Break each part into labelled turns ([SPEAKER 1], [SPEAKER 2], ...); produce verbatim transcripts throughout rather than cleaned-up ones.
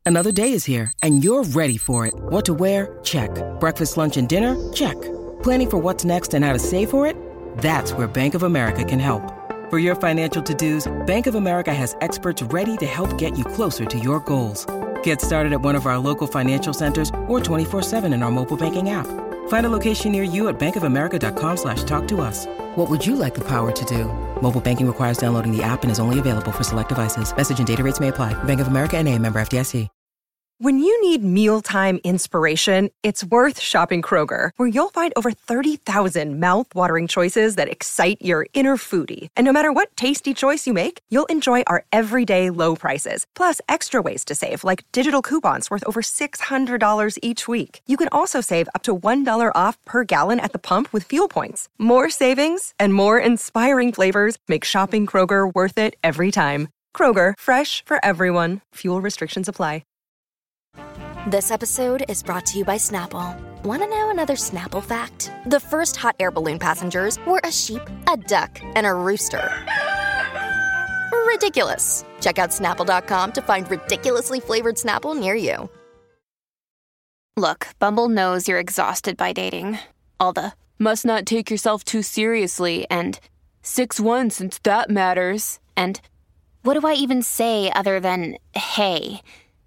[SPEAKER 1] Another day is here, and you're ready for it. What to wear? Check. Breakfast, lunch, and dinner? Check. Planning for what's next and how to save for it? That's where Bank of America can help. For your financial to-dos, Bank of America has experts ready to help get you closer to your goals. Get started at one of our local financial centers or twenty-four seven in our mobile banking app. Find a location near you at bankofamerica.com slash talk to us. What would you like the power to do? Mobile banking requires downloading the app and is only available for select devices. Message and data rates may apply. Bank of America N A, member F D I C.
[SPEAKER 2] When you need mealtime inspiration, it's worth shopping Kroger, where you'll find over thirty thousand mouth-watering choices that excite your inner foodie. And no matter what tasty choice you make, you'll enjoy our everyday low prices, plus extra ways to save, like digital coupons worth over six hundred dollars each week. You can also save up to one dollar off per gallon at the pump with fuel points. More savings and more inspiring flavors make shopping Kroger worth it every time. Kroger, fresh for everyone. Fuel restrictions apply.
[SPEAKER 3] This episode is brought to you by Snapple. Want to know another Snapple fact? The first hot air balloon passengers were a sheep, a duck, and a rooster. Ridiculous. Check out Snapple dot com to find ridiculously flavored Snapple near you.
[SPEAKER 4] Look, Bumble knows you're exhausted by dating. All the must not take yourself too seriously and six one since that matters. And what do I even say other than hey?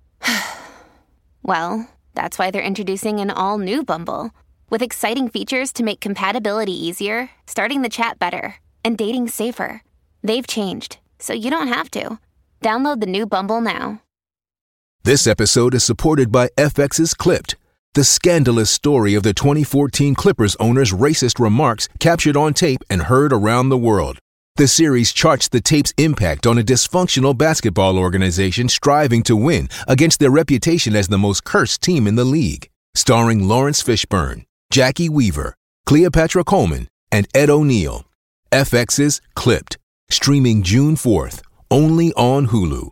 [SPEAKER 4] Well, that's why they're introducing an all-new Bumble, with exciting features to make compatibility easier, starting the chat better, and dating safer. They've changed, so you don't have to. Download the new Bumble now.
[SPEAKER 5] This episode is supported by F X's Clipped, the scandalous story of the twenty fourteen Clippers owner's racist remarks captured on tape and heard around the world. The series charts the tape's impact on a dysfunctional basketball organization striving to win against their reputation as the most cursed team in the league. Starring Lawrence Fishburne, Jackie Weaver, Cleopatra Coleman, and Ed O'Neill. F X's Clipped, streaming June fourth, only on Hulu.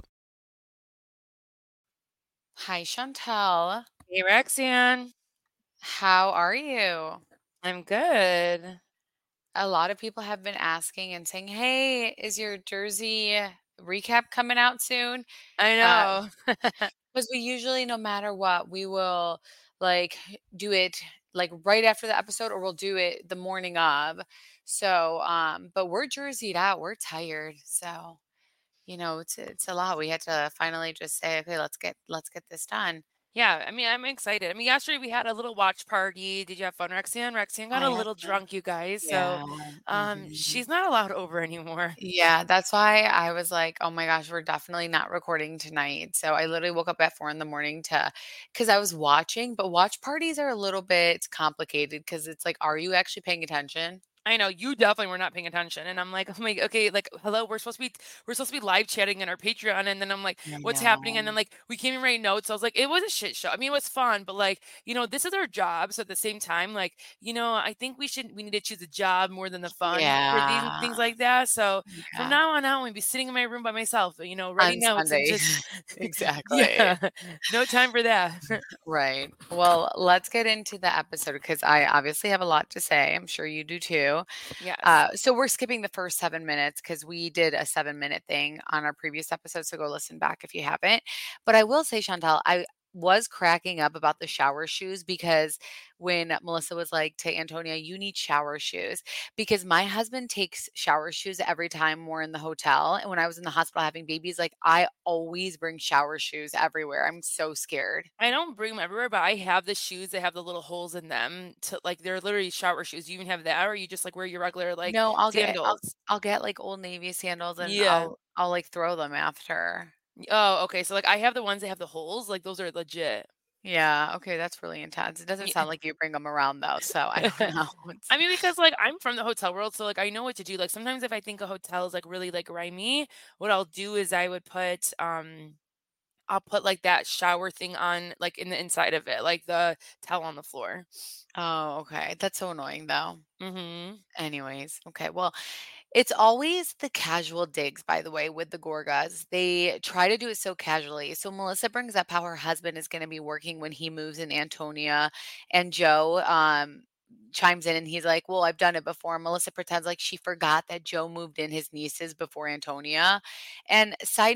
[SPEAKER 6] Hi, Chantel.
[SPEAKER 7] Hey, Roxanne.
[SPEAKER 6] How are you?
[SPEAKER 7] I'm good.
[SPEAKER 6] A lot of people have been asking and saying, hey, is your Jersey recap coming out soon?
[SPEAKER 7] I
[SPEAKER 6] Uh,
[SPEAKER 7] know.
[SPEAKER 6] Because we usually, no matter what, we will like do it like right after the episode, or we'll do it the morning of. So, um, but we're Jerseyed out. We're tired. So, you know, it's it's a lot. We had to finally just say, okay, let's get let's get this done.
[SPEAKER 7] Yeah, I mean, I'm excited. I mean, yesterday we had a little watch party. Did you have fun, Roxanne? Roxanne got
[SPEAKER 6] I
[SPEAKER 7] a
[SPEAKER 6] had
[SPEAKER 7] little
[SPEAKER 6] fun.
[SPEAKER 7] drunk, you guys. So,
[SPEAKER 6] Yeah.
[SPEAKER 7] um,
[SPEAKER 6] Mhm.
[SPEAKER 7] she's not allowed over anymore.
[SPEAKER 6] Yeah, that's why I was like, oh my gosh, we're definitely not recording tonight. So I literally woke up at four in the morning to, because I was watching, but watch parties are a little bit complicated because it's like, are you actually paying attention?
[SPEAKER 7] I know you definitely were not paying attention, and I'm like, oh my, okay, like, hello, we're supposed to be, we're supposed to be live chatting in our Patreon, and then I'm like,
[SPEAKER 6] I
[SPEAKER 7] what's happening? And
[SPEAKER 6] know.
[SPEAKER 7] then like, we came in writing notes. I was like, it was a shit show. I mean, it was fun, but like, you know, this is our job. So at the same time, like, you know, I think we should, we need to choose a job more than the fun for these
[SPEAKER 6] Yeah.
[SPEAKER 7] things like that. So from
[SPEAKER 6] Yeah.
[SPEAKER 7] now on out, I'm gonna be sitting in my room by myself, you know,
[SPEAKER 6] On
[SPEAKER 7] writing notes and
[SPEAKER 6] Sunday.
[SPEAKER 7] just,
[SPEAKER 6] Exactly.
[SPEAKER 7] yeah, no time for that.
[SPEAKER 6] Right. Well, let's get into the episode because I obviously have a lot to say. I'm sure you do too.
[SPEAKER 7] Yes.
[SPEAKER 6] Uh, so we're skipping the first seven minutes because we did a seven minute thing on our previous episode. So go listen back if you haven't. But I will say, Chantel, I was cracking up about the shower shoes because when Melissa was like to Antonia, you need shower shoes, because my husband takes shower shoes every time we're in the hotel. And when I was in the hospital having babies, like I always bring shower shoes everywhere. I'm so scared.
[SPEAKER 7] I don't bring them everywhere, but I have the shoes that have the little holes in them to like they're literally shower shoes. You even have that, or you just like wear your regular like
[SPEAKER 6] No, I'll get I'll,
[SPEAKER 7] sandals?
[SPEAKER 6] I'll get like Old Navy sandals and
[SPEAKER 7] Yeah.
[SPEAKER 6] I'll I'll like throw them after.
[SPEAKER 7] Oh, okay. So like I have the ones that have the holes, like those are legit.
[SPEAKER 6] Yeah, okay, that's really intense. It doesn't
[SPEAKER 7] Yeah.
[SPEAKER 6] sound like you bring them around though, so I don't know. It's-
[SPEAKER 7] I mean, because like I'm from the hotel world, so like I know what to do. Like sometimes if I think a hotel is like really like grimy, what I'll do is I would put um I'll put like that shower thing on like in the inside of it, like the towel on the floor.
[SPEAKER 6] Oh, okay. That's so annoying though.
[SPEAKER 7] Mm-hmm.
[SPEAKER 6] Anyways, okay. Well, it's always the casual digs, by the way, with the Gorgas. They try to do it so casually. So Melissa brings up how her husband is going to be working when he moves in Antonia, and Joe um chimes in and he's like, "Well, I've done it before." Melissa pretends like she forgot that Joe moved in his nieces before Antonia. And side note,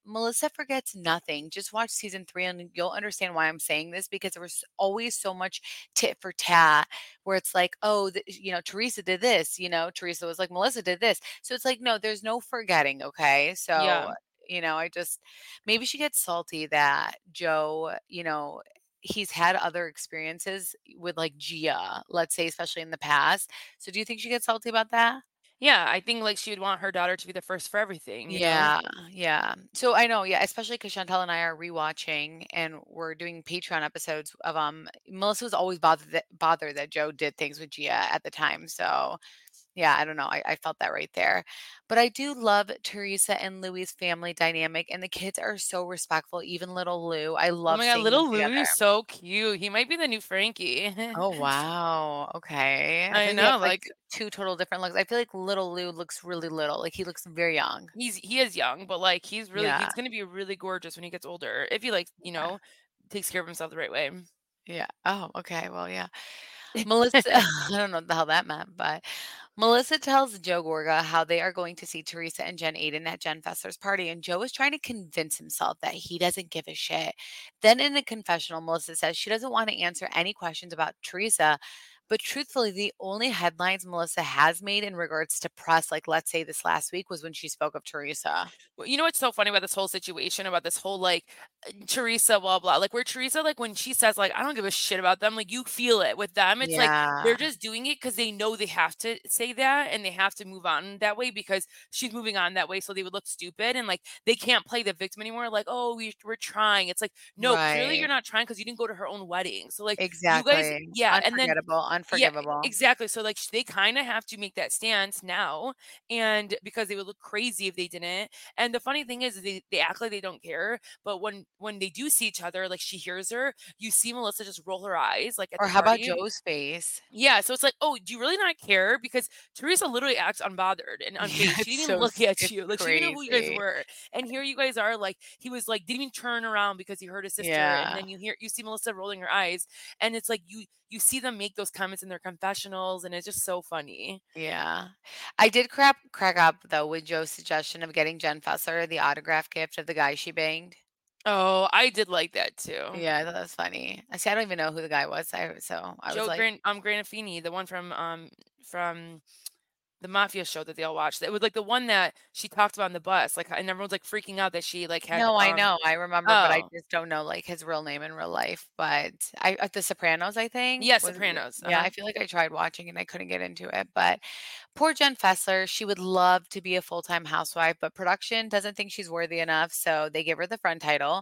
[SPEAKER 6] Melissa forgets nothing. Just watch season three and you'll understand why I'm saying this, because there was always so much tit for tat where it's like, oh, th- you know, Teresa did this, you know, Teresa was like, Melissa did this. So it's like, no, there's no forgetting. Okay.
[SPEAKER 7] Yeah.
[SPEAKER 6] So, you know, I just, maybe she gets salty that Joe, you know, he's had other experiences with like Gia, let's say, especially in the past. So do you think she gets salty about that?
[SPEAKER 7] Yeah, I think, like, she would want her daughter to be the first for everything, you know?
[SPEAKER 6] Yeah, yeah. So I know, yeah, especially because Chantel and I are rewatching and we're doing Patreon episodes of um Melissa was always bothered that bothered that Joe did things with Gia at the time. So yeah, I don't know. I, I felt that right there. But I do love Teresa and Louis' family dynamic, and the kids are so respectful, even little Lou. I
[SPEAKER 7] Oh
[SPEAKER 6] love
[SPEAKER 7] my god,
[SPEAKER 6] seeing them
[SPEAKER 7] little
[SPEAKER 6] together.
[SPEAKER 7] Louis is so cute. He might be the new Frankie.
[SPEAKER 6] Oh, wow. Okay. I
[SPEAKER 7] I
[SPEAKER 6] feel like they have
[SPEAKER 7] know,
[SPEAKER 6] like
[SPEAKER 7] like,
[SPEAKER 6] two total different looks. I feel like little Lou looks really little. Like he looks very young.
[SPEAKER 7] he's he is young, but, like, he's really
[SPEAKER 6] Yeah.
[SPEAKER 7] he's gonna be really gorgeous when he gets older if he, like, you
[SPEAKER 6] Yeah.
[SPEAKER 7] know, takes care of himself the right way.
[SPEAKER 6] Yeah. Oh, okay. Well, yeah. Melissa, I don't know what the hell that meant, but Melissa tells Joe Gorga how they are going to see Teresa and Jen Aiden at Jen Fesser's party, and Joe is trying to convince himself that he doesn't give a shit. Then in the confessional, Melissa says she doesn't want to answer any questions about Teresa, but truthfully, the only headlines Melissa has made in regards to press, like let's say this last week, was when she spoke of Teresa.
[SPEAKER 7] Well, you know what's so funny about this whole situation, about this whole, like, uh, Teresa, blah, blah, like, where Teresa, like, when she says, like, "I don't give a shit about them," like, you feel it with them. It's like they're
[SPEAKER 6] Yeah.
[SPEAKER 7] just doing it because they know they have to say that and they have to move on that way because she's moving on that way so they would look stupid and, like, they can't play the victim anymore, like, "Oh, we we're trying." It's like, "No, clearly you're
[SPEAKER 6] Right.
[SPEAKER 7] not trying because you didn't go to her own wedding." So, like, you guys
[SPEAKER 6] Exactly.
[SPEAKER 7] yeah, and then
[SPEAKER 6] Unforgettable.
[SPEAKER 7] yeah,
[SPEAKER 6] Unforgivable.
[SPEAKER 7] exactly. So, like, sh they kinda have to make that stance now, and because they would look crazy if they didn't. And the funny thing is they, they act like they don't care, but when when they do see each other, like she hears her, you see Melissa just roll her eyes like at
[SPEAKER 6] Or
[SPEAKER 7] the
[SPEAKER 6] how about
[SPEAKER 7] party.
[SPEAKER 6] Joe's face?
[SPEAKER 7] Yeah, so it's like, oh, do you really not care? Because Teresa literally acts unbothered and
[SPEAKER 6] Yeah,
[SPEAKER 7] unfazed. She
[SPEAKER 6] it's
[SPEAKER 7] didn't even
[SPEAKER 6] so
[SPEAKER 7] look
[SPEAKER 6] s
[SPEAKER 7] at
[SPEAKER 6] it's
[SPEAKER 7] you. Like she didn't know who you guys
[SPEAKER 6] crazy.
[SPEAKER 7] were. And here you guys are, like, he was like, didn't even turn around because he heard his sister. And
[SPEAKER 6] Yeah,
[SPEAKER 7] then you hear you see Melissa rolling her eyes. And it's like you you see them make those comments in their confessionals, and it's just so funny.
[SPEAKER 6] yeah. I did crap crack up, though, with Joe's suggestion of getting Jen Fusser the autograph gift of the guy she banged.
[SPEAKER 7] Oh, I did like that too.
[SPEAKER 6] Yeah, I thought that was funny. I see, I don't even know who the guy was, I so I was
[SPEAKER 7] Joe
[SPEAKER 6] like,
[SPEAKER 7] Gran um Granafini, the one from um from the mafia show that they all watched. It was like the one that she talked about on the bus, like, and everyone's like freaking out that she like had
[SPEAKER 6] "No, I
[SPEAKER 7] um
[SPEAKER 6] know, I remember, but I
[SPEAKER 7] oh,
[SPEAKER 6] just don't know, like, his real name in real life." But I at The Sopranos, I think,
[SPEAKER 7] yeah,
[SPEAKER 6] was
[SPEAKER 7] Sopranos.
[SPEAKER 6] yeah,
[SPEAKER 7] Uh-huh.
[SPEAKER 6] I feel like I tried watching and I couldn't get into it, but poor Jen Fessler, she would love to be a full-time housewife, but production doesn't think she's worthy enough, so they give her the friend title,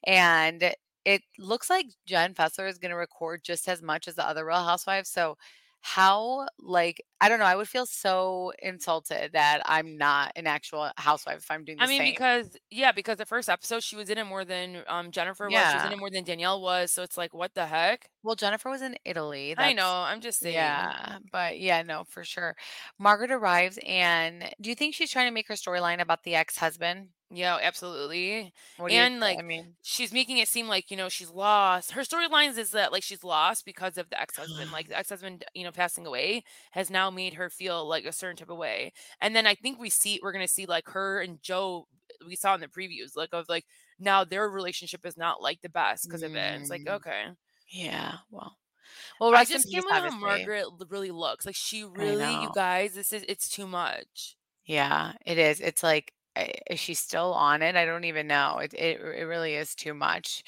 [SPEAKER 6] and it looks like Jen Fessler is gonna record just as much as the other Real Housewives, so how, like I don't know, I would feel so insulted that I'm not an actual housewife if I'm doing
[SPEAKER 7] I
[SPEAKER 6] the
[SPEAKER 7] mean,
[SPEAKER 6] same.
[SPEAKER 7] because yeah, because the first episode she was in it more than um Jennifer was. She was in
[SPEAKER 6] Yeah.
[SPEAKER 7] it more than Danielle was. So it's like, what the heck?
[SPEAKER 6] Well, Jennifer was in Italy,
[SPEAKER 7] I know.
[SPEAKER 6] that's
[SPEAKER 7] I'm just saying.
[SPEAKER 6] yeah, but yeah, no, for sure. Margaret arrives, and do you think she's trying to make her storyline about the ex-husband?
[SPEAKER 7] Yeah, absolutely.
[SPEAKER 6] What do you
[SPEAKER 7] And
[SPEAKER 6] I
[SPEAKER 7] like
[SPEAKER 6] mean
[SPEAKER 7] she's making it seem like, you know, she's lost. Her storylines is that like she's lost because of the ex-husband. Like the ex-husband, you know, passing away has now made her feel like a certain type of way. And then I think we see we're gonna see like her and Joe we saw in the previews, like of like now their relationship is not like the best because of it. And it's like,
[SPEAKER 6] Mm,
[SPEAKER 7] okay.
[SPEAKER 6] yeah, well well,
[SPEAKER 7] I
[SPEAKER 6] rest in
[SPEAKER 7] just
[SPEAKER 6] peace,
[SPEAKER 7] can't believe how
[SPEAKER 6] obviously.
[SPEAKER 7] Margaret l- really looks. Like she
[SPEAKER 6] I
[SPEAKER 7] really, you
[SPEAKER 6] know.
[SPEAKER 7] guys, this is it's too much.
[SPEAKER 6] Yeah, it is. It's like, I is she still on it? I don't even know. It it it really is too much.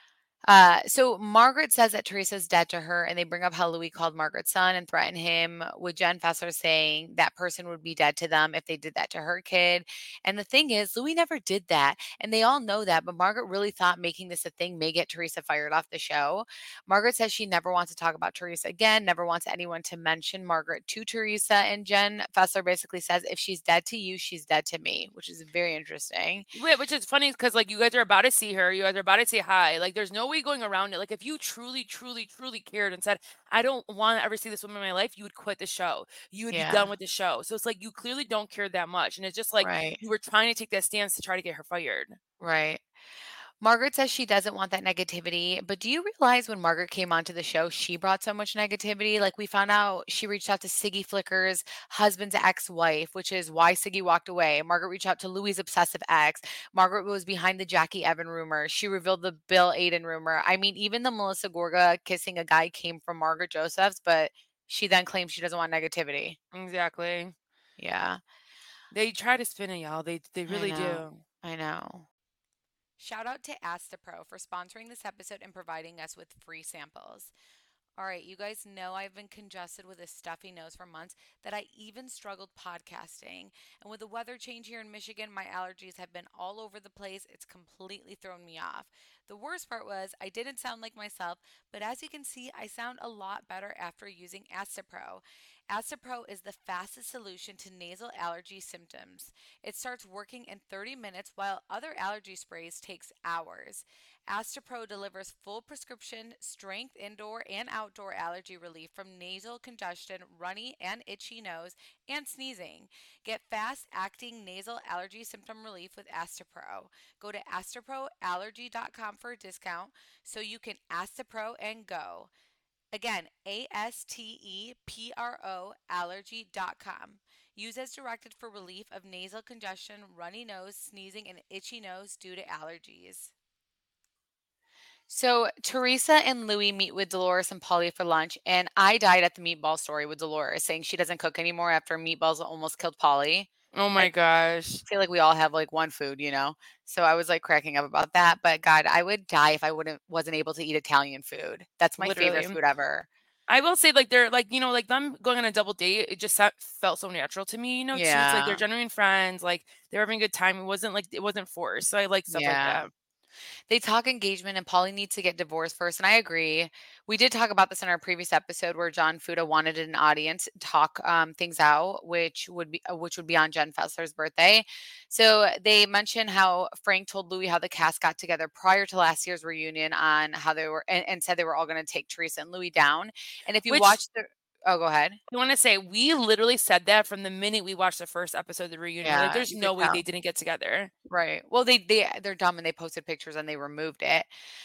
[SPEAKER 6] Uh, so Margaret says that Teresa's dead to her, and they bring up how Louis called Margaret's son and threatened him, with Jen Fessler saying that person would be dead to them if they did that to her kid. And the thing is, Louis never did that, and they all know that, but Margaret really thought making this a thing may get Teresa fired off the show. Margaret says she never wants to talk about Teresa again, never wants anyone to mention Margaret to Teresa, and Jen Fessler basically says, if she's dead to you, she's dead to me, which is very interesting.
[SPEAKER 7] Wait, which is funny because like you guys are about to see her, you guys are about to say hi. Like there's no way going around it. Like if you truly, truly, truly cared and said, I don't want to ever see this woman in my life, you would quit the show. You would be
[SPEAKER 6] Yeah,
[SPEAKER 7] done with the show. So it's like you clearly don't care that much. And it's just like
[SPEAKER 6] right,
[SPEAKER 7] you were trying to take that stance to try to get her fired.
[SPEAKER 6] right. Margaret says she doesn't want that negativity, but do you realize when Margaret came onto the show, she brought so much negativity? Like we found out she reached out to Siggy Flicker's husband's ex-wife, which is why Siggy walked away. Margaret reached out to Louis' obsessive ex. Margaret was behind the Jackie Evan rumor. She revealed the Bill Aiden rumor. I mean, even the Melissa Gorga kissing a guy came from Margaret Josephs, but she then claims she doesn't want negativity.
[SPEAKER 7] Exactly.
[SPEAKER 6] Yeah.
[SPEAKER 7] They try to spin it, y'all. They they
[SPEAKER 6] I
[SPEAKER 7] really
[SPEAKER 6] know.
[SPEAKER 7] do.
[SPEAKER 6] I know. Shout out to Astapro for sponsoring this episode and providing us with free samples. All right, you guys know I've been congested with a stuffy nose for months that I even struggled podcasting. And with the weather change here in Michigan, my allergies have been all over the place. It's completely thrown me off. The worst part was I didn't sound like myself, but as you can see, I sound a lot better after using Astapro. Astapro is the fastest solution to nasal allergy symptoms. It starts working in thirty minutes while other allergy sprays takes hours. Astapro delivers full prescription strength indoor and outdoor allergy relief from nasal congestion, runny and itchy nose, and sneezing. Get fast acting nasal allergy symptom relief with Astapro. Go to astapro allergy dot com for a discount so you can Astapro and go. Again, A S T E P R O allergy dot com. Use as directed for relief of nasal congestion, runny nose, sneezing, and itchy nose due to allergies. So Teresa and Louis meet with Dolores and Polly for lunch, and I died at the meatball story with Dolores, saying she doesn't cook anymore after meatballs almost killed Polly.
[SPEAKER 7] Oh
[SPEAKER 6] I
[SPEAKER 7] my gosh.
[SPEAKER 6] feel like we all have like one food, you know. So I was like cracking up about that. But God, I would die if I wouldn't wasn't able to eat Italian food. That's my favorite
[SPEAKER 7] Literally.
[SPEAKER 6] food ever.
[SPEAKER 7] I will say, like, they're like, you know, like them going on a double date, it just sa- felt so natural to me, you know, too. It's like they're
[SPEAKER 6] Yeah.
[SPEAKER 7] genuine friends, like they're having a good time. It wasn't like it wasn't forced. So I like stuff like
[SPEAKER 6] Yeah.
[SPEAKER 7] that.
[SPEAKER 6] They talk engagement and Polly needs to get divorced first. And I agree. We did talk about this in our previous episode where John Fuda wanted an audience to talk um, things out, which would be uh, which would be on Jen Fessler's birthday. So they mentioned how Frank told Louis how the cast got together prior to last year's reunion on how they were and, and said they were all going to take Teresa and Louis down. And if you
[SPEAKER 7] Which
[SPEAKER 6] watch the oh, go ahead.
[SPEAKER 7] I want to say we literally said that from the minute we watched the first episode of the reunion. Like,
[SPEAKER 6] Yeah,
[SPEAKER 7] there's
[SPEAKER 6] you
[SPEAKER 7] no
[SPEAKER 6] could
[SPEAKER 7] way
[SPEAKER 6] tell.
[SPEAKER 7] they didn't get together.
[SPEAKER 6] Right. Well, they they they're dumb and they posted pictures and they removed it.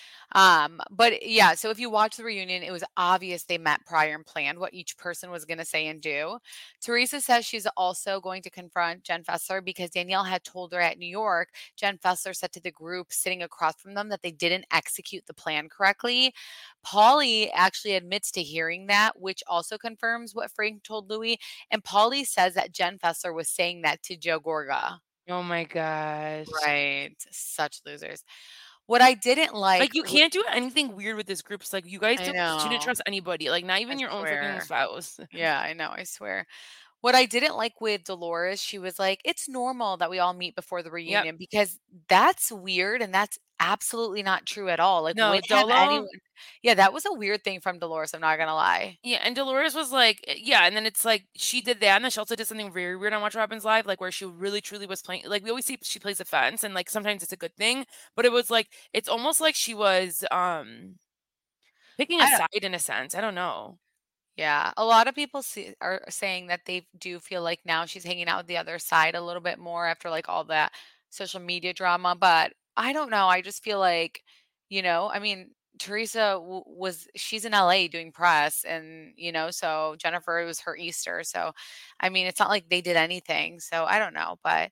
[SPEAKER 6] Um, but yeah, so if you watch the reunion, it was obvious they met prior and planned what each person was going to say and do. Teresa says she's also going to confront Jen Fessler because Danielle had told her at New York, Jen Fessler said to the group sitting across from them that they didn't execute the plan correctly. Polly actually admits to hearing that, which also confirms what Frank told Louis. And Polly says that Jen Fessler was saying that to Joe Gorga.
[SPEAKER 7] Oh my gosh.
[SPEAKER 6] Right. Such losers. What I didn't like,
[SPEAKER 7] Like, you
[SPEAKER 6] w-
[SPEAKER 7] can't do anything weird with this group. It's like you guys
[SPEAKER 6] I
[SPEAKER 7] don't, shouldn't
[SPEAKER 6] know,
[SPEAKER 7] trust anybody. Like, not
[SPEAKER 6] I
[SPEAKER 7] even your own freaking
[SPEAKER 6] swear.
[SPEAKER 7] spouse.
[SPEAKER 6] Yeah, I know, I swear. What I didn't like with Dolores, she was like, it's normal that we all meet before the
[SPEAKER 7] Yep.
[SPEAKER 6] reunion because that's weird and that's absolutely not true at all. Like,
[SPEAKER 7] No,
[SPEAKER 6] when have
[SPEAKER 7] Dolo.
[SPEAKER 6] anyone, yeah, that was a weird thing from Dolores, I'm not gonna lie.
[SPEAKER 7] Yeah, and Dolores was like, eh, yeah, and then it's like she did that, and then she also did something very weird on Watch What Happens Live, like where she really truly was playing. Like we always see, she plays the fence, and like sometimes it's a good thing, but it was like it's almost like she was um picking a
[SPEAKER 6] I don't,
[SPEAKER 7] side in a sense. I don't know.
[SPEAKER 6] yeah, a lot of people see, are saying that they do feel like now she's hanging out with the other side a little bit more after like all that social media drama, but I don't know. I just feel like, you know, I mean, Teresa w- was she's in L A doing press and, you know, so Jennifer it was her Easter. So, I mean, it's not like they did anything. So, I don't know, but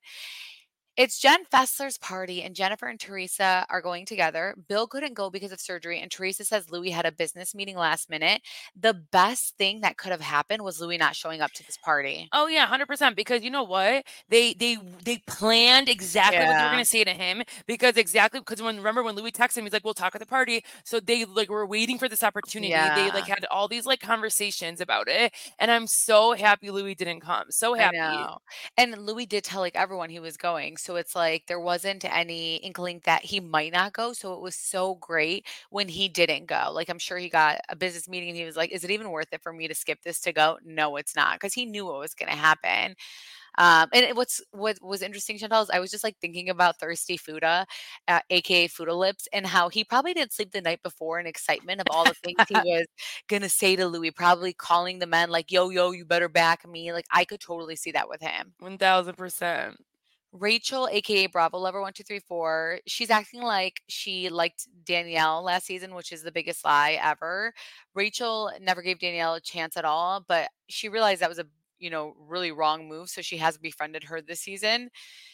[SPEAKER 6] it's Jen Fessler's party, and Jennifer and Teresa are going together. Bill couldn't go because of surgery, and Teresa says Louis had a business meeting last minute. The best thing that could have happened was Louis not showing up to this party.
[SPEAKER 7] Oh yeah, one hundred percent because you know what? They they they planned exactly what they were
[SPEAKER 6] Yeah.
[SPEAKER 7] going to say to him because exactly because when remember when Louis texted him he's like we'll talk at the party. So they like were waiting for this opportunity. They like
[SPEAKER 6] Yeah.
[SPEAKER 7] had all these like conversations about it and I'm so happy Louis didn't come. So
[SPEAKER 6] I
[SPEAKER 7] happy.
[SPEAKER 6] know. And Louis did tell like everyone he was going. So it's like there wasn't any inkling that he might not go. So it was so great when he didn't go. Like I'm sure he got a business meeting and he was like, is it even worth it for me to skip this to go? No, it's not. Because he knew what was gonna happen. Um, and it- what's what was interesting, Chantal, is I was just like thinking about Thirsty Fuda, uh, aka Fuda Lips, and how he probably didn't sleep the night before in excitement of all the things he was gonna say to Louis, probably calling the men like, yo, yo, you better back me. Like I could totally see that with him.
[SPEAKER 7] one thousand percent.
[SPEAKER 6] Rachel, aka Bravo Lover one two three four, she's acting like she liked Danielle last season, which is the biggest lie ever. Rachel never gave Danielle a chance at all, but she realized that was a you know really wrong move, so she has befriended her this season.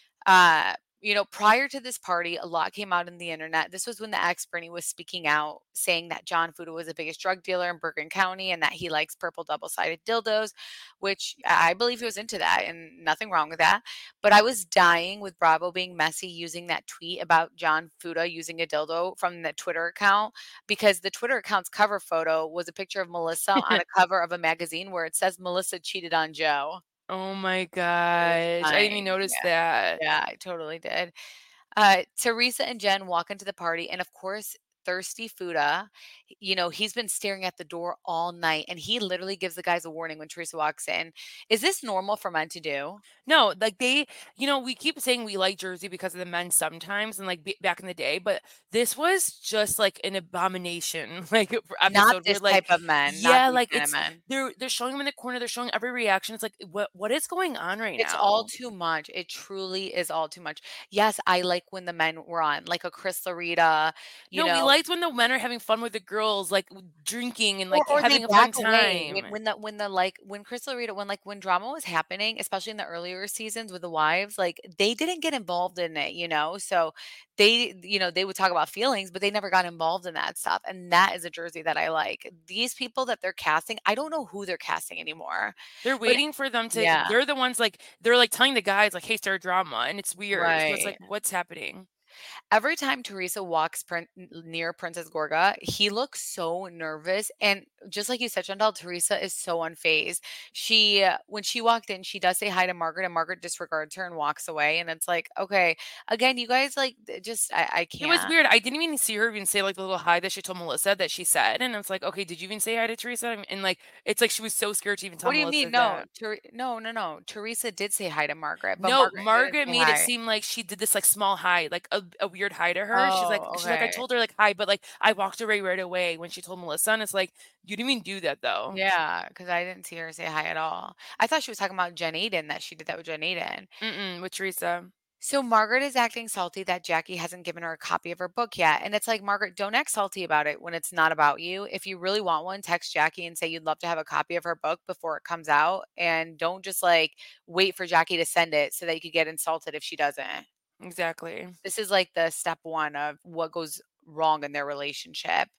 [SPEAKER 6] Uh, you know, prior to this party, a lot came out in the internet. This was when the ex Bernie was speaking out, saying that John Fuda was the biggest drug dealer in Bergen County and that he likes purple double sided dildos, which I believe he was into that and nothing wrong with that. But I was dying with Bravo being messy using that tweet about John Fuda using a dildo from the Twitter account because the Twitter account's cover photo was a picture of Melissa on a cover of a magazine where it says Melissa cheated on Joe.
[SPEAKER 7] Oh my
[SPEAKER 6] It was
[SPEAKER 7] gosh. I didn't even
[SPEAKER 6] fine.
[SPEAKER 7] notice
[SPEAKER 6] Yeah.
[SPEAKER 7] that.
[SPEAKER 6] Yeah, I totally did. Uh, Teresa and Jen walk into the party, and of course, thirsty Fuda, you know, he's been staring at the door all night, and he literally gives the guys a warning when Teresa walks in. Is this normal for men to do?
[SPEAKER 7] No, like they, you know, we keep saying we like Jersey because of the men sometimes and like b- back in the day, but this was just like an abomination, like for
[SPEAKER 6] Not
[SPEAKER 7] episode where
[SPEAKER 6] this
[SPEAKER 7] like,
[SPEAKER 6] type of men, not
[SPEAKER 7] yeah,
[SPEAKER 6] these
[SPEAKER 7] like
[SPEAKER 6] kind of
[SPEAKER 7] it's
[SPEAKER 6] men.
[SPEAKER 7] they're they're showing him in the corner, they're showing every reaction. It's like what what is going on right
[SPEAKER 6] It's all
[SPEAKER 7] now?
[SPEAKER 6] too much. It truly is all too much. Yes, I like when the men were on, like a Chris Larita, you
[SPEAKER 7] No, we
[SPEAKER 6] know,
[SPEAKER 7] liked when the men are having fun with the girls, like w- drinking and
[SPEAKER 6] Or
[SPEAKER 7] like
[SPEAKER 6] or they
[SPEAKER 7] having a fun
[SPEAKER 6] back away when
[SPEAKER 7] time.
[SPEAKER 6] when the when the, like when Chris Laredo when, like, when drama was happening, especially in the earlier seasons with the wives, like, they didn't get involved in it, you know? So, they you know, they would talk about feelings, but they never got involved in that stuff, and that is a Jersey that I like. These people that they're casting, I don't know who they're casting anymore.
[SPEAKER 7] They're
[SPEAKER 6] But
[SPEAKER 7] waiting for them to
[SPEAKER 6] yeah,
[SPEAKER 7] they're the ones like they're like telling the guys like, hey, start drama, and it's weird. So it's like,
[SPEAKER 6] right.
[SPEAKER 7] what's happening?
[SPEAKER 6] Every time Teresa walks prin- near Princess Gorga, he looks so nervous. And just like you said, Chantal, Teresa is so unfazed. She, uh, when she walked in, she does say hi to Margaret, and Margaret disregards her and walks away. And it's like, okay, again, you guys like th- just, I, I
[SPEAKER 7] It was
[SPEAKER 6] can't.
[SPEAKER 7] weird. I didn't even see her even say like the little hi that she told Melissa that she said, and I was like, okay, did you even say hi to Teresa? And like, it's like she was so scared to even tell
[SPEAKER 6] What do you
[SPEAKER 7] Melissa
[SPEAKER 6] mean? No,
[SPEAKER 7] that.
[SPEAKER 6] Ter- no, no, no. Teresa did say hi to Margaret, but
[SPEAKER 7] No,
[SPEAKER 6] Margaret didn't
[SPEAKER 7] Margaret
[SPEAKER 6] say
[SPEAKER 7] made it
[SPEAKER 6] hi.
[SPEAKER 7] seem like she did this like small hi, like a, a weird hi to her. She's like,
[SPEAKER 6] Oh,
[SPEAKER 7] she's like, I
[SPEAKER 6] okay.
[SPEAKER 7] told her like hi, but like I walked away right away when she told Melissa, and it's like you didn't even do that though.
[SPEAKER 6] Yeah, because I didn't see her say hi at all. I thought she was talking about Jen Aiden, that she did that with Jen Aiden.
[SPEAKER 7] Mm-mm, with Teresa.
[SPEAKER 6] So Margaret is acting salty that Jackie hasn't given her a copy of her book yet. And it's like, Margaret, don't act salty about it when it's not about you. If you really want one, text Jackie and say you'd love to have a copy of her book before it comes out. And don't just like wait for Jackie to send it so that you could get insulted if she doesn't.
[SPEAKER 7] Exactly.
[SPEAKER 6] This is like the step one of what goes wrong in their relationship.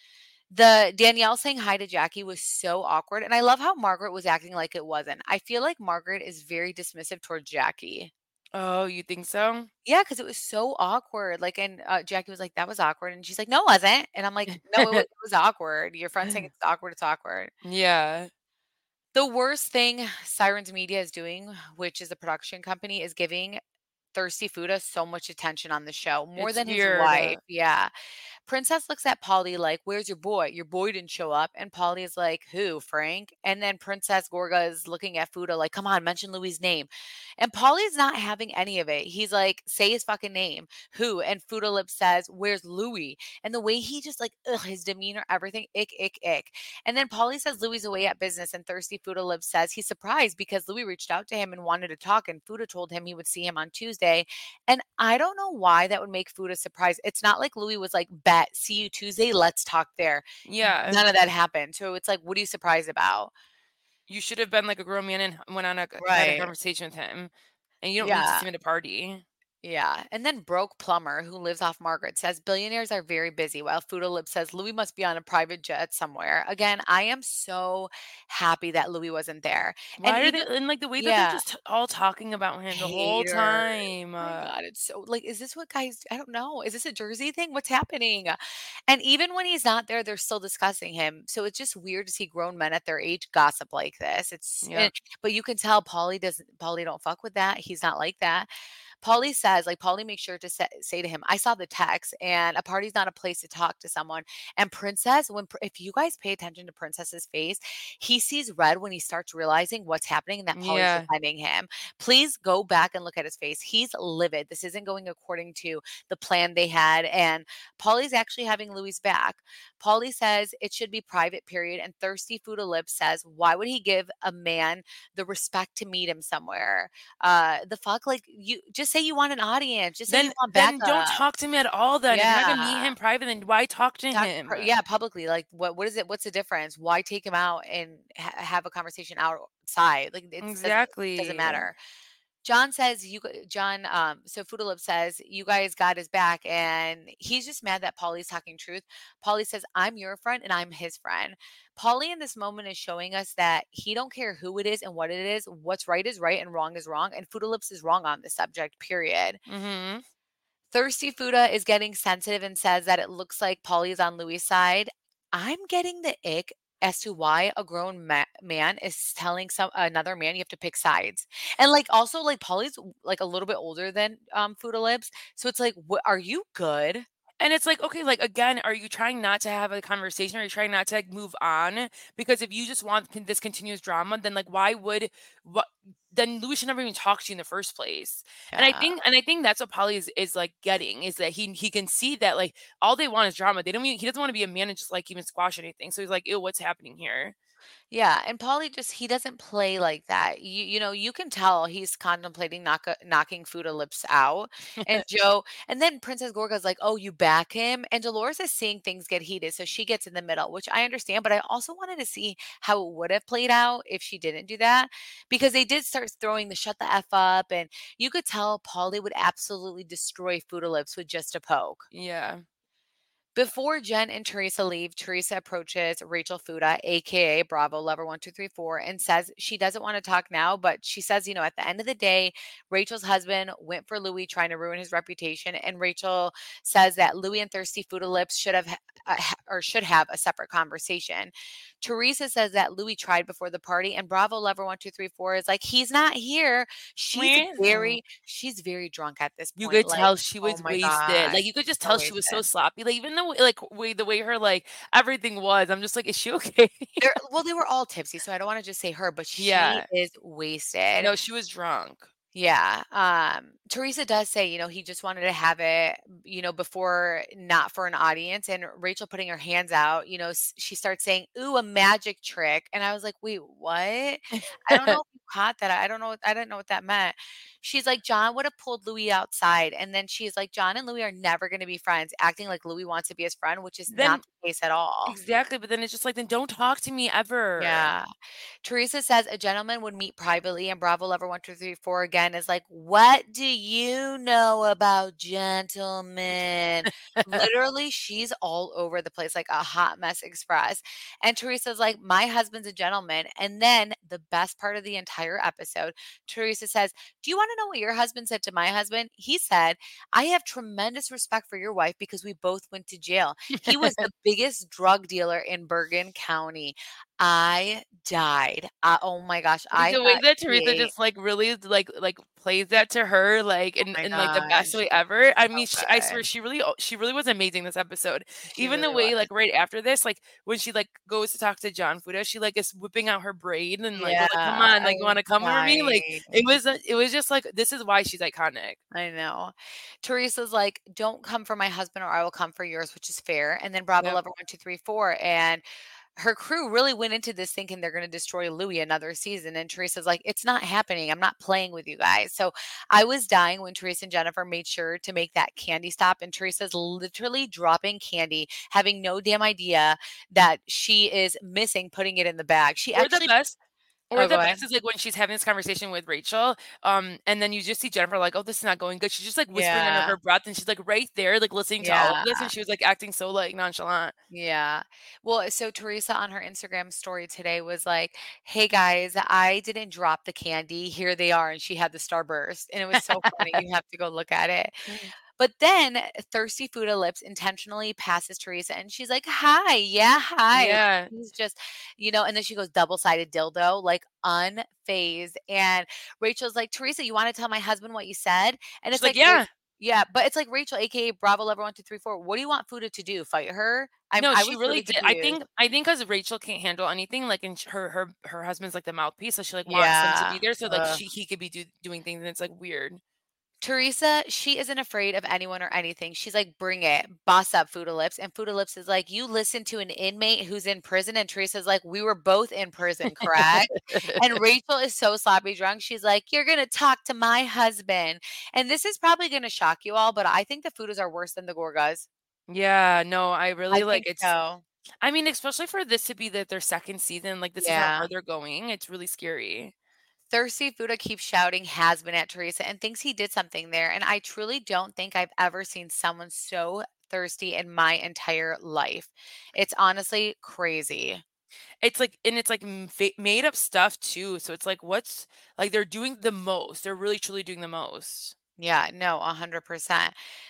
[SPEAKER 6] The Danielle saying hi to Jackie was so awkward. And I love how Margaret was acting like it wasn't. I feel like Margaret is very dismissive towards Jackie.
[SPEAKER 7] Oh, you think so?
[SPEAKER 6] Yeah, because it was so awkward, like, and, uh, Jackie was like, "That was awkward," and she's like, "No, it wasn't," and I'm like, "No, it wa it was awkward. Your friend saying it's awkward, it's awkward."
[SPEAKER 7] Yeah,
[SPEAKER 6] The worst thing Sirens Media is doing, which is a production company, is giving Thirsty Fuda so much attention on the show, more
[SPEAKER 7] it's
[SPEAKER 6] than his
[SPEAKER 7] weird.
[SPEAKER 6] wife.
[SPEAKER 7] Uh,
[SPEAKER 6] Yeah. Princess looks at Polly like, "Where's your boy? Your boy didn't show up." And Polly is like, "Who, Frank?" And then Princess Gorga is looking at Fuda like, "Come on, mention Louis' name." And Polly's not having any of it. He's like, "Say his fucking name." Who? And Fuda Lip says, "Where's Louis?" And the way he just like, ugh, his demeanor, everything, ick, ick, ick. And then Polly says Louis is away at business, and Thirsty Fuda Lip says he's surprised because Louis reached out to him and wanted to talk, and Fuda told him he would see him on Tuesday. And I don't know why that would make Fuda surprised. It's not like Louis was like, "Bet, see you Tuesday, let's talk there."
[SPEAKER 7] yeah,
[SPEAKER 6] None of that happened. So it's like, what are you surprised about?
[SPEAKER 7] you should have been like a grown man and went on a had a
[SPEAKER 6] Right.
[SPEAKER 7] conversation with him, and you don't need to
[SPEAKER 6] Yeah.
[SPEAKER 7] see him at a party.
[SPEAKER 6] Yeah. And then Broke Plumber, who lives off Margaret, says billionaires are very busy, while Fuda Lip says Louis must be on a private jet somewhere. Again, I am so happy that Louis wasn't there. And
[SPEAKER 7] Why are
[SPEAKER 6] even,
[SPEAKER 7] they and like the way that they're
[SPEAKER 6] yeah,
[SPEAKER 7] just all talking about him the whole
[SPEAKER 6] haters.
[SPEAKER 7] time?
[SPEAKER 6] Oh my
[SPEAKER 7] Uh,
[SPEAKER 6] God, it's so like, is this what guys, I don't know. Is this a Jersey thing? What's happening? And even when he's not there, they're still discussing him. So it's just weird to see grown men at their age gossip like this. It's,
[SPEAKER 7] yeah,
[SPEAKER 6] and, but you can tell Paulie doesn't, Paulie don't fuck with that. He's not like that. Paulie says, like, Paulie makes sure to say, say to him, I saw the text, and a party's not a place to talk to someone. And Princess, when, Pr- if you guys pay attention to Princess's face, he sees red when he starts realizing what's happening and that Paulie's
[SPEAKER 7] yeah.
[SPEAKER 6] defending him. Please go back and look at his face. He's livid. This isn't going according to the plan they had. And Paulie's actually having Louis back. Paulie says it should be private, period. And Thirsty Fuda Lip says, why would he give a man the respect to meet him somewhere? Uh, the fuck? Like, you just say you want an audience. Just say
[SPEAKER 7] Then
[SPEAKER 6] you want
[SPEAKER 7] then don't
[SPEAKER 6] backup.
[SPEAKER 7] talk to him at all then. If you're not gonna meet
[SPEAKER 6] Yeah.
[SPEAKER 7] him private, then why talk to
[SPEAKER 6] Talk
[SPEAKER 7] him?
[SPEAKER 6] per yeah, publicly, like, what what is it what's the difference? Why take him out and ha have a conversation outside? Like, it doesn't doesn't
[SPEAKER 7] Exactly.
[SPEAKER 6] matter. John says you g John, um, so Foodie Lips says, "You guys got his back," and he's just mad that Paulie's talking truth. Paulie says, "I'm your friend and I'm his friend." Paulie in this moment is showing us that he don't care who it is and what it is. What's right is right and wrong is wrong, and Foodie Lips is wrong on this subject, period.
[SPEAKER 7] Mhm.
[SPEAKER 6] Thirsty Fuda is getting sensitive and says that it looks like Paulie's on Louis' side. I'm getting the ick as to why a grown ma- man is telling some another man you have to pick sides. And like also like Paulie's like a little bit older than um Fuda Lips. So it's like, what are you good?
[SPEAKER 7] And it's like, okay, like again, are you trying not to have a conversation? Are you trying not to like move on? Because if you just want con- this continuous drama, then like why would what then Louis should never even talk to you in the first place. And I
[SPEAKER 6] Yeah.
[SPEAKER 7] think and I think that's what Polly is, is like getting is that he he can see that like all they want is drama. They don't even he doesn't want to be a man and just like even squash anything. So he's like, ew, what's happening here?
[SPEAKER 6] Yeah, and Paulie just he doesn't play like that. You you know, you can tell he's contemplating knock knocking Fuda Lips out. And Joe and then Princess Gorga's like, "Oh, you back him?" And Dolores is seeing things get heated, so she gets in the middle, which I understand, but I also wanted to see how it would have played out if she didn't do that because they did start throwing the shut the F up and you could tell Paulie would absolutely destroy Fuda Lips with just a poke.
[SPEAKER 7] Yeah.
[SPEAKER 6] Before Jen and Teresa leave, Teresa approaches Rachel Fuda, aka Bravo Lover one two three four, and says she doesn't want to talk now, but she says, you know, at the end of the day, Rachel's husband went for Louis trying to ruin his reputation, and Rachel says that Louis and Thirsty Fuda Lips should have uh, or should have a separate conversation. Teresa says that Louis tried before the party, and Bravo Lover one two three four is like, he's not here. She's
[SPEAKER 7] Where is he?
[SPEAKER 6] very, she's very drunk at this
[SPEAKER 7] You
[SPEAKER 6] point.
[SPEAKER 7] could
[SPEAKER 6] Like,
[SPEAKER 7] tell she
[SPEAKER 6] oh
[SPEAKER 7] was
[SPEAKER 6] my
[SPEAKER 7] wasted.
[SPEAKER 6] gosh,
[SPEAKER 7] Like, you could just
[SPEAKER 6] so
[SPEAKER 7] tell she was so
[SPEAKER 6] wasted.
[SPEAKER 7] sloppy. Like, even the way like, way the way her, like, everything was, I'm just like, "Is she okay?"
[SPEAKER 6] They're well, they were all tipsy, so I don't wanna just say her, but she
[SPEAKER 7] Yeah.
[SPEAKER 6] is wasted.
[SPEAKER 7] No, she was drunk.
[SPEAKER 6] Yeah, um, Teresa does say, you know, he just wanted to have it, you know, before not for an audience, and Rachel putting her hands out, you know, s she starts saying, "Ooh, a magic trick," and I was like, "Wait, what?" I don't know if you caught that, I don't know what I didn't know what that meant. She's like, "John would have pulled Louis outside," and then she's like, "John and Louis are never gonna be friends," acting like Louis wants to be his friend, which is not
[SPEAKER 7] Then
[SPEAKER 6] the case at all.
[SPEAKER 7] exactly, but then it's just like, "Then don't talk to me ever."
[SPEAKER 6] Yeah. Teresa says a gentleman would meet privately, and Bravo Lover one two three four again is like, "What do you know about gentlemen?" Literally, she's all over the place like a hot mess express. And Teresa's like, "My husband's a gentleman." And then the best part of the entire episode, Teresa says, "Do you want to know what your husband said to my husband? He said, 'I have tremendous respect for your wife because we both went to jail. He was the biggest drug dealer in Bergen County.'" I died. Uh, oh my gosh,
[SPEAKER 7] Like,
[SPEAKER 6] I
[SPEAKER 7] the way
[SPEAKER 6] thought
[SPEAKER 7] that Teresa
[SPEAKER 6] he
[SPEAKER 7] just, like, really, like like, plays that to her, like,
[SPEAKER 6] oh
[SPEAKER 7] in
[SPEAKER 6] my
[SPEAKER 7] in, like, the best
[SPEAKER 6] gosh,
[SPEAKER 7] way ever. I
[SPEAKER 6] so
[SPEAKER 7] mean, sh I swear
[SPEAKER 6] good.
[SPEAKER 7] she really o she really was amazing this episode.
[SPEAKER 6] She
[SPEAKER 7] Even the
[SPEAKER 6] really was.
[SPEAKER 7] way, like, right after this, like, when she, like, goes to talk to John Fuda, she, like, is whipping out her braid and, like,
[SPEAKER 6] Yeah,
[SPEAKER 7] we're like, "Come on,
[SPEAKER 6] I
[SPEAKER 7] like, you
[SPEAKER 6] was
[SPEAKER 7] wanna come over me?" Like, it
[SPEAKER 6] dying.
[SPEAKER 7] was, uh, it was just, like, this is why she's iconic.
[SPEAKER 6] I know. Teresa's like, "Don't come for my husband or I will come for yours," which is fair. And then Bravo
[SPEAKER 7] Yep.
[SPEAKER 6] Lover one two three four and her crew really went into this thinking they're gonna destroy Louis another season, and Teresa's like, "It's not happening. I'm not playing with you guys." So I was dying when Teresa and Jennifer made sure to make that candy stop, and Teresa's literally dropping candy, having no damn idea that she is missing putting it in the bag. She
[SPEAKER 7] Or the
[SPEAKER 6] actually
[SPEAKER 7] best or
[SPEAKER 6] Oh,
[SPEAKER 7] the
[SPEAKER 6] go ahead.
[SPEAKER 7] best is, like, when she's having this conversation with Rachel, um, and then you just see Jennifer like, "Oh, this is not going good." She's just, like, whispering under
[SPEAKER 6] Yeah.
[SPEAKER 7] her breath, and she's, like, right there, like, listening to all of
[SPEAKER 6] Yeah.
[SPEAKER 7] this, and she was, like, acting so, like, nonchalant.
[SPEAKER 6] Yeah. Well, so Teresa on her Instagram story today was like, "Hey guys, I didn't drop the candy. Here they are." And she had the starburst. And it was so funny. You have to go look at it. But then Thirsty Fuda Lips intentionally passes Teresa and she's like, "Hi, yeah, hi." Like,
[SPEAKER 7] Yeah.
[SPEAKER 6] she's just, you know, and then she goes double-sided dildo, like unfazed. And Rachel's like, "Teresa, you want to tell my husband what you said?" And
[SPEAKER 7] She's
[SPEAKER 6] it's
[SPEAKER 7] like,
[SPEAKER 6] like, Ra-
[SPEAKER 7] "Yeah."
[SPEAKER 6] yeah, but it's like Rachel, aka Bravo Lover one two three four. What do you want Fuda to do? Fight her? I'm
[SPEAKER 7] No,
[SPEAKER 6] I
[SPEAKER 7] she
[SPEAKER 6] was
[SPEAKER 7] really
[SPEAKER 6] really
[SPEAKER 7] did. I
[SPEAKER 6] confused.
[SPEAKER 7] think I think because Rachel can't handle anything, like, and sh her her her husband's, like, the mouthpiece, so she, like, wants him to
[SPEAKER 6] Yeah.
[SPEAKER 7] be there so, like,
[SPEAKER 6] Ugh.
[SPEAKER 7] she he could be do doing things, and it's, like, weird.
[SPEAKER 6] Teresa, she isn't afraid of anyone or anything. She's like, bring it, boss up, Food Lips. And Food Lips is like, you listen to an inmate who's in prison. And Teresa's like, we were both in prison, correct? And Rachel is so sloppy drunk. She's like, you're going to talk to my husband. And this is probably going to shock you all, but I think the Fudas are worse than the Gorgas.
[SPEAKER 7] Yeah, no, I really
[SPEAKER 6] I
[SPEAKER 7] like
[SPEAKER 6] think
[SPEAKER 7] it's.
[SPEAKER 6] so.
[SPEAKER 7] I mean, especially for this to be the, their second season, like this is how
[SPEAKER 6] Yeah.
[SPEAKER 7] far they're going. It's really scary.
[SPEAKER 6] Thirsty Fuda keeps shouting has been at Teresa and thinks he did something there. And I truly don't think I've ever seen someone so thirsty in my entire life. It's honestly crazy.
[SPEAKER 7] It's like, and it's like m- fa- made up stuff too. So it's like, what's like they're doing the most. They're really truly doing the most.
[SPEAKER 6] Yeah, no, one hundred percent.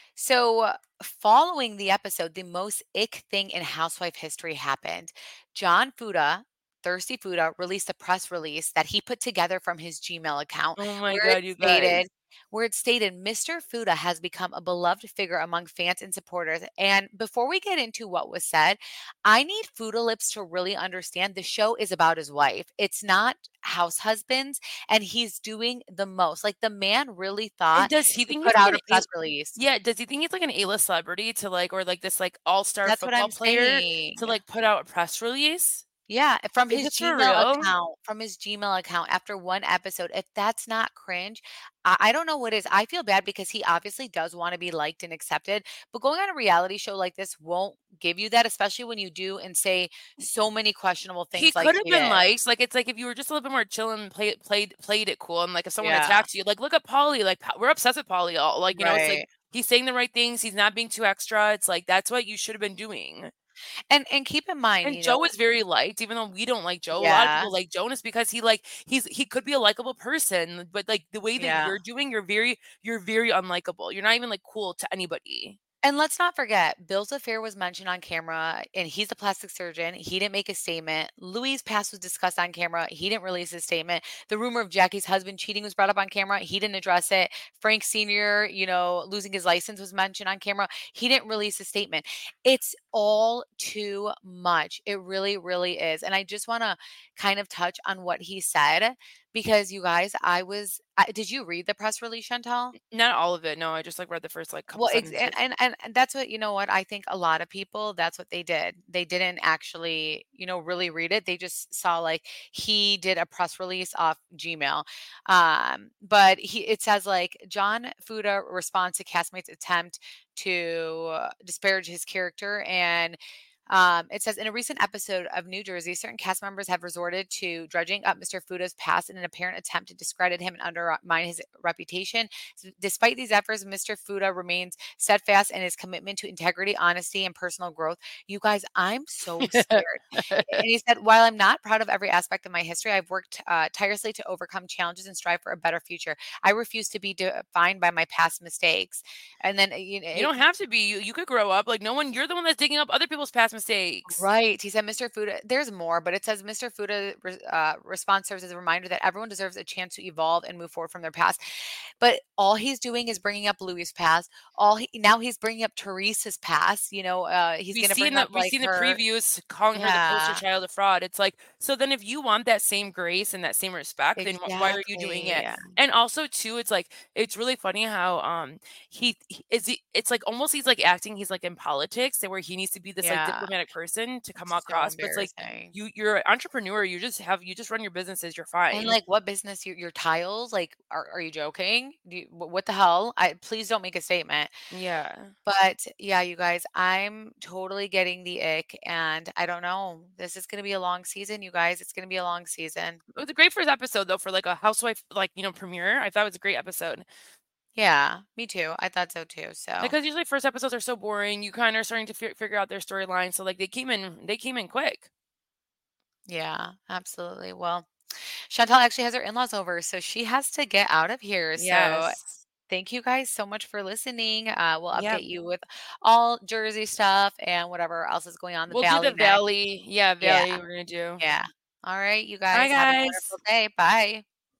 [SPEAKER 6] So, following the episode, the most ick thing in housewife history happened. John Fuda, Thirsty Fuda, released a press release that he put together from his Gmail account
[SPEAKER 7] Oh my
[SPEAKER 6] where
[SPEAKER 7] God,
[SPEAKER 6] it
[SPEAKER 7] you
[SPEAKER 6] stated,
[SPEAKER 7] guys.
[SPEAKER 6] where it stated Mister Fuda has become a beloved figure among fans and supporters. And before we get into what was said, I need Fuda Lips to really understand the show is about his wife. It's not house husbands, and he's doing the most. Like the man really
[SPEAKER 7] And
[SPEAKER 6] thought
[SPEAKER 7] does he
[SPEAKER 6] to
[SPEAKER 7] think
[SPEAKER 6] put
[SPEAKER 7] he's like
[SPEAKER 6] out
[SPEAKER 7] an
[SPEAKER 6] a press
[SPEAKER 7] A-
[SPEAKER 6] release.
[SPEAKER 7] Yeah, does he think he's like an A-list celebrity to like, or like this like all-star
[SPEAKER 6] That's what
[SPEAKER 7] football
[SPEAKER 6] I'm
[SPEAKER 7] player
[SPEAKER 6] saying.
[SPEAKER 7] to like put out a press release?
[SPEAKER 6] Yeah, from
[SPEAKER 7] Is
[SPEAKER 6] his
[SPEAKER 7] this for
[SPEAKER 6] Gmail
[SPEAKER 7] real?
[SPEAKER 6] account, from his Gmail account after one episode. If that's not cringe, I, I don't know what is. I feel bad because he obviously does want to be liked and accepted, but going on a reality show like this won't give you that, especially when you do and say so many questionable
[SPEAKER 7] He
[SPEAKER 6] things like
[SPEAKER 7] could have
[SPEAKER 6] he
[SPEAKER 7] been
[SPEAKER 6] did.
[SPEAKER 7] liked. Like it's like if you were just a little bit more chill and play, played played it cool, and like if someone
[SPEAKER 6] Yeah.
[SPEAKER 7] attacked you, like look at Polly. Like Pa- we're obsessed with Polly. All like you know, it's like
[SPEAKER 6] Right.
[SPEAKER 7] he's saying the right things. He's not being too extra. It's like that's what you should have been doing.
[SPEAKER 6] And and keep in mind,
[SPEAKER 7] And
[SPEAKER 6] you
[SPEAKER 7] Joe
[SPEAKER 6] know,
[SPEAKER 7] is very liked, even though we don't like Joe. A lot of
[SPEAKER 6] yeah,
[SPEAKER 7] people like Jonas because he like he's he could be a likable person, but like the way that
[SPEAKER 6] yeah.
[SPEAKER 7] you're doing, you're very you're very unlikable. You're not even like cool to anybody.
[SPEAKER 6] And let's not forget, Bill's affair was mentioned on camera, and he's a plastic surgeon. He didn't make a statement. Louis' past was discussed on camera. He didn't release his statement. The rumor of Jackie's husband cheating was brought up on camera. He didn't address it. Frank Senior, you know, losing his license was mentioned on camera. He didn't release a statement. It's all too much. It really, really is. And I just want to kind of touch on what he said because you guys, I was, I, did you read the press release, Chantal?
[SPEAKER 7] Not all of it. No, I just like read the first like couple
[SPEAKER 6] Well, ex-
[SPEAKER 7] sentences.
[SPEAKER 6] and, and and and that's what you know what I think a lot of people that's what they did. They didn't actually, you know, really read it. They just saw like he did a press release off Gmail. Um, but he it says like John Fuda responds to castmates' attempt to uh, disparage his character and um, it says in a recent episode of New Jersey, certain cast members have resorted to dredging up Mister Fuda's past in an apparent attempt to discredit him and undermine his reputation. S- Despite these efforts, Mister Fuda remains steadfast in his commitment to integrity, honesty, and personal growth. You guys, I'm so scared. And he said, while I'm not proud of every aspect of my history, I've worked uh, tirelessly to overcome challenges and strive for a better future. I refuse to be defined by my past mistakes. And then, uh, you know,
[SPEAKER 7] You don't have to be. You you could grow up. Like no one. You're the one that's digging up other people's past mistakes.
[SPEAKER 6] right. He said, Mister Fuda, there's more, but it says Mister Fuda re- uh, response serves as a reminder that everyone deserves a chance to evolve and move forward from their past. But all he's doing is bringing up Louis' past. All he, now he's bringing up Teresa's past. You know, uh, he's
[SPEAKER 7] We
[SPEAKER 6] going to
[SPEAKER 7] see
[SPEAKER 6] bring
[SPEAKER 7] in the
[SPEAKER 6] up
[SPEAKER 7] we
[SPEAKER 6] like
[SPEAKER 7] see in the
[SPEAKER 6] her.
[SPEAKER 7] previews calling her the
[SPEAKER 6] Yeah,
[SPEAKER 7] poster child of fraud. It's like so. Then if you want that same grace and that same respect, then wh- why are you doing it?
[SPEAKER 6] exactly.
[SPEAKER 7] And also too, it's like it's really funny how um he, he is he, it's like almost he's like acting he's like in politics and where he needs to be this like
[SPEAKER 6] Yeah,
[SPEAKER 7] diplomatic person to come
[SPEAKER 6] so
[SPEAKER 7] across, but it's like
[SPEAKER 6] embarrassing.
[SPEAKER 7] you you're an entrepreneur. You just have you just run your businesses. You're
[SPEAKER 6] And
[SPEAKER 7] fine.
[SPEAKER 6] like, what business? Your your tiles? Like, are are you joking? Do you, wh- what the hell? I please don't make a statement.
[SPEAKER 7] Yeah.
[SPEAKER 6] But yeah, you guys, I'm totally getting the ick, and I don't know. This is going to be a long season, you guys. It's going to be a long season.
[SPEAKER 7] It was a great first episode though for like a housewife like you know premiere. I thought it was a great episode
[SPEAKER 6] Yeah, me too. I thought so too. So
[SPEAKER 7] because usually first episodes are so boring. You kind of are starting to fi- figure out their storyline. So like they came in they came in quick.
[SPEAKER 6] yeah, absolutely. Well, Chantal actually has her in-laws over, so she has to get out of here. So
[SPEAKER 7] Yes.
[SPEAKER 6] thank you guys so much for listening. Uh, we'll
[SPEAKER 7] Yeah.
[SPEAKER 6] update you with all Jersey stuff and whatever else is going on in the
[SPEAKER 7] We'll do
[SPEAKER 6] Valley
[SPEAKER 7] the
[SPEAKER 6] next.
[SPEAKER 7] Valley. Yeah,
[SPEAKER 6] Yeah,
[SPEAKER 7] Valley we're gonna do.
[SPEAKER 6] yeah. All right, you
[SPEAKER 7] Bye
[SPEAKER 6] guys have a
[SPEAKER 7] guys.
[SPEAKER 6] wonderful day. Bye.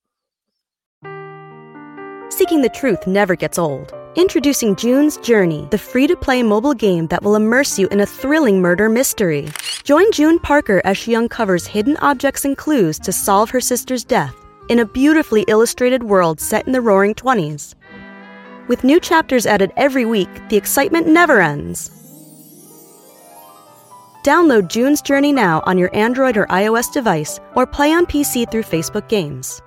[SPEAKER 8] Seeking the truth never gets old. Introducing June's Journey, the free-to-play mobile game that will immerse you in a thrilling murder mystery. Join June Parker as she uncovers hidden objects and clues to solve her sister's death in a beautifully illustrated world set in the Roaring Twenties. With new chapters added every week, the excitement never ends. Download June's Journey now on your Android or iOS device, or play on P C through Facebook Games.